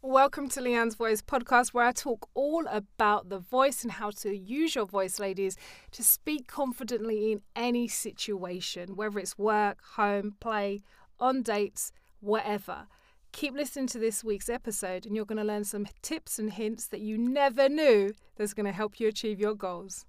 Welcome to Leanne's Voice podcast, where I talk all about the voice and how to use your voice, ladies, to speak confidently in any situation, whether it's work, home, play, on dates, whatever. Keep listening to this week's episode and you're going to learn some tips and hints that you never knew that's going to help you achieve your goals.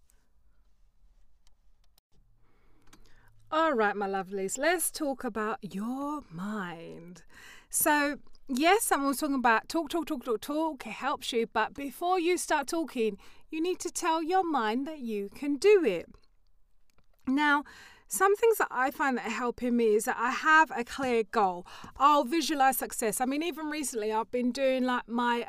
All right, my lovelies, let's talk about your mind. So, yes, I'm always talking about talk. It helps you. But before you start talking, you need to tell your mind that you can do it. Now, some things that I find that are helping me is that I have a clear goal. I'll visualize success. I mean, even recently, I've been doing like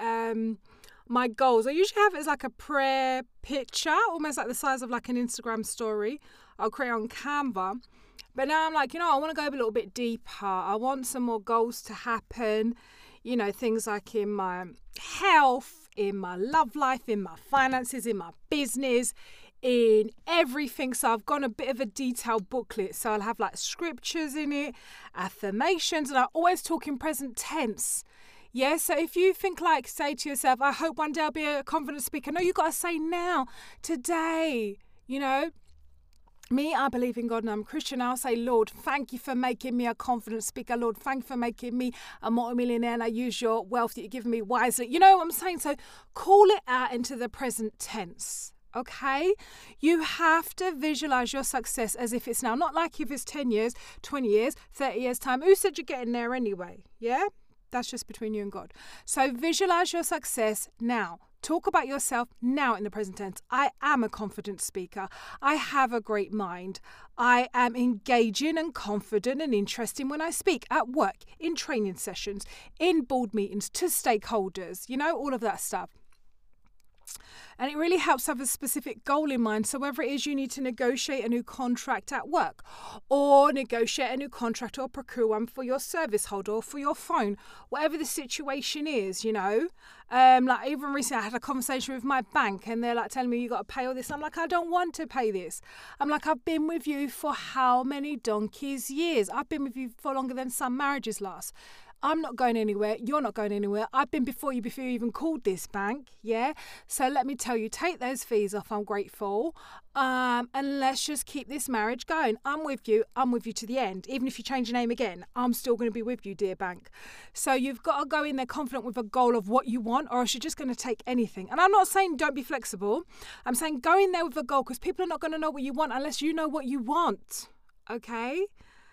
my goals. I usually have it as like a prayer picture, almost like the size of like an Instagram story. I'll create on Canva. But now I'm like, I want to go a little bit deeper. I want some more goals to happen. Things like in my health, in my love life, in my finances, in my business, in everything. So I've gone a bit of a detailed booklet. So I'll have like scriptures in it, affirmations, and I always talk in present tense. Yeah, so if you think like, say to yourself, I hope one day I'll be a confident speaker. No, you've got to say now, today, Me, I believe in God and I'm a Christian. I'll say, Lord, thank you for making me a confident speaker. Lord, thank you for making me a multimillionaire and I use your wealth that you've given me wisely. You know what I'm saying? So call it out into the present tense, okay? You have to visualize your success as if it's now. Not like if it's 10 years, 20 years, 30 years time. Who said you're getting there anyway? Yeah? That's just between you and God. So visualize your success now. Talk about yourself now in the present tense. I am a confident speaker. I have a great mind. I am engaging and confident and interesting when I speak at work, in training sessions, in board meetings, to stakeholders, all of that stuff. And it really helps have a specific goal in mind. So whether it is you need to negotiate a new contract at work or negotiate a new contract or procure one for your service holder or for your phone, whatever the situation is, like even recently I had a conversation with my bank and they're like telling me you got to pay all this. I'm like, I don't want to pay this. I'm like, I've been with you for how many donkey's years? I've been with you for longer than some marriages last. I'm not going anywhere. You're not going anywhere. I've been before you even called this bank. Yeah. So let me tell you, take those fees off. I'm grateful. And let's just keep this marriage going. I'm with you. I'm with you to the end. Even if you change your name again, I'm still going to be with you, dear bank. So you've got to go in there confident with a goal of what you want, or else you're just going to take anything. And I'm not saying don't be flexible. I'm saying go in there with a goal because people are not going to know what you want unless you know what you want. Okay?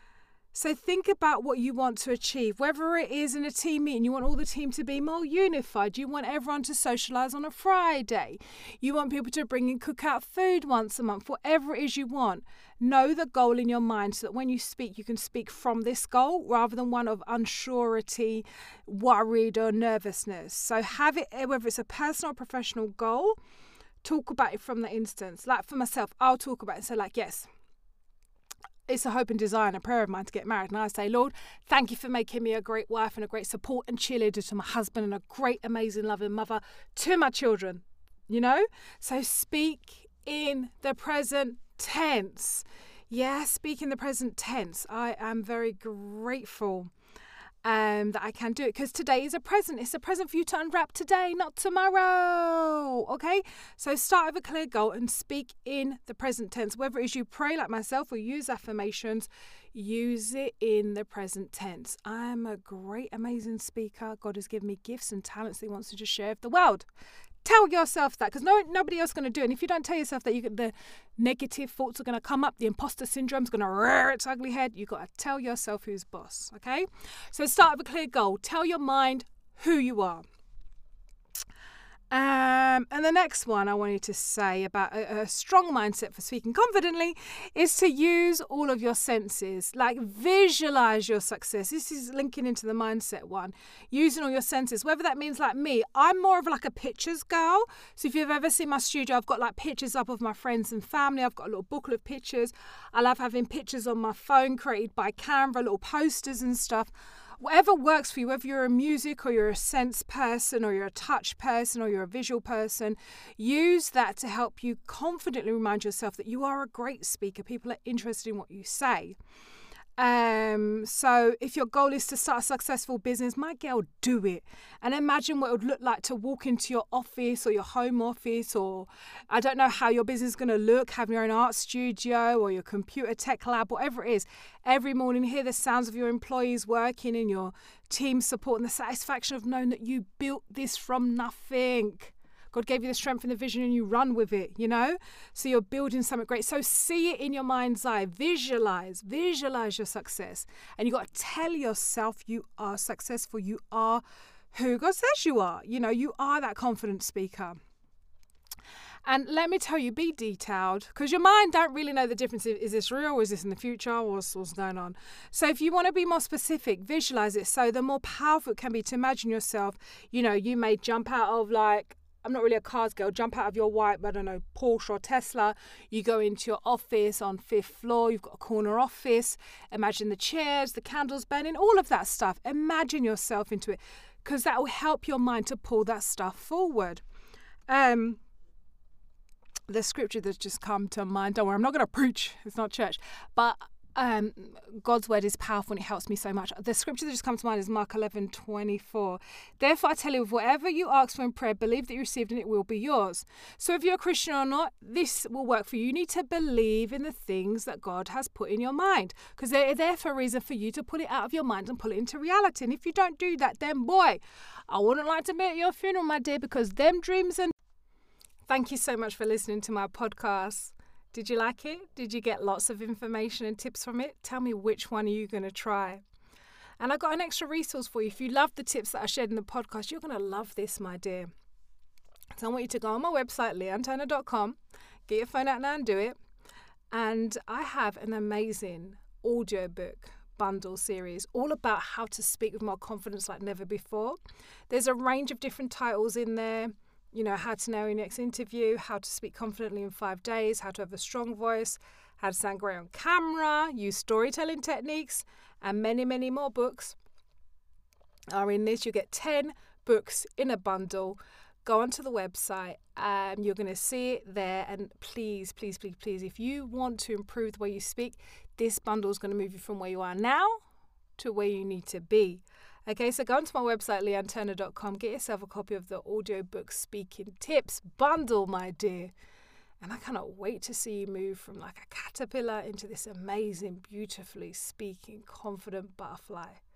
So think about what you want to achieve, whether it is in a team meeting, you want all the team to be more unified. You want everyone to socialise on a Friday. You want people to bring in cookout food once a month, whatever it is you want. Know the goal in your mind so that when you speak, you can speak from this goal rather than one of unsurety, worried or nervousness. So have it, whether it's a personal or professional goal, talk about it from that instance. Like for myself, I'll talk about it. So like, yes, it's a hope and desire and a prayer of mine to get married. And I say, Lord, thank you for making me a great wife and a great support and cheerleader to my husband and a great, amazing, loving mother to my children, So speak in the present tense. Yeah, speak in the present tense. I am very grateful that I can do it because today is a present. It's a present for you to unwrap today, not tomorrow. Okay? So start with a clear goal and speak in the present tense. Whether it is you pray like myself or use affirmations, use it in the present tense. I'm a great, amazing speaker. God has given me gifts and talents that He wants to just share with the world. Tell yourself that because nobody else is going to do it. And if you don't tell yourself that, the negative thoughts are going to come up, the imposter syndrome is going to rear its ugly head. You've got to tell yourself who's boss, okay? So start with a clear goal. Tell your mind who you are. And the next one I wanted to say about a strong mindset for speaking confidently is to use all of your senses. Like visualize your success. This is linking into the mindset one. Using all your senses, whether that means like me, I'm more of like a pictures girl. So if you've ever seen my studio, I've got like pictures up of my friends and family. I've got a little booklet of pictures. I love having pictures on my phone created by Canva, little posters and stuff. Whatever works for you, whether you're a music or you're a sense person or you're a touch person or you're a visual person, use that to help you confidently remind yourself that you are a great speaker. People are interested in what you say. So if your goal is to start a successful business, my girl, do it. And imagine what it would look like to walk into your office or your home office, or I don't know how your business is going to look, having your own art studio or your computer tech lab, whatever it is. Every morning, hear the sounds of your employees working and your team support and the satisfaction of knowing that you built this from nothing. God gave you the strength and the vision and you run with it, you know? So you're building something great. So see it in your mind's eye. Visualize your success. And you got to tell yourself you are successful. You are who God says you are. You know, you are that confident speaker. And let me tell you, be detailed, because your mind don't really know the difference. Is this real? Or is this in the future? What's going on? So if you want to be more specific, visualize it. So the more powerful it can be to imagine yourself, you know, you may jump out of like, I'm not really a cars girl, jump out of your white, I don't know, Porsche or Tesla. You go into your office on 5th floor. You've got a corner office. Imagine the chairs, the candles burning, all of that stuff. Imagine yourself into it, because that will help your mind to pull that stuff forward. The scripture that's just come to mind, don't worry, I'm not going to preach. It's not church. But God's word is powerful and it helps me so much. The scripture that just comes to mind is Mark 11:24. Therefore I tell you, whatever you ask for in prayer, believe that you received and it will be yours. So if you're a Christian or not, this will work for you. You need to believe in the things that God has put in your mind, because they're there for a reason, for you to put it out of your mind and pull it into reality. And if you don't do that, then boy, I wouldn't like to be at your funeral, my dear, because them dreams and... Thank you so much for listening to my podcast. Did you like it? Did you get lots of information and tips from it? Tell me, which one are you going to try? And I got an extra resource for you. If you love the tips that I shared in the podcast, you're going to love this, my dear. So I want you to go on my website, leanneturner.com, get your phone out now and do it. And I have an amazing audiobook bundle series all about how to speak with more confidence like never before. There's a range of different titles in there. You know, how to nail your next interview, how to speak confidently in 5 days, how to have a strong voice, how to sound great on camera, use storytelling techniques, and many, many more books are in this. You get 10 books in a bundle. Go onto the website and you're going to see it there. And please, please, please, please, if you want to improve the way you speak, this bundle is going to move you from where you are now to where you need to be. Okay, so go onto my website, leanneturner.com, get yourself a copy of the audiobook Speaking Tips bundle, my dear. And I cannot wait to see you move from like a caterpillar into this amazing, beautifully speaking, confident butterfly.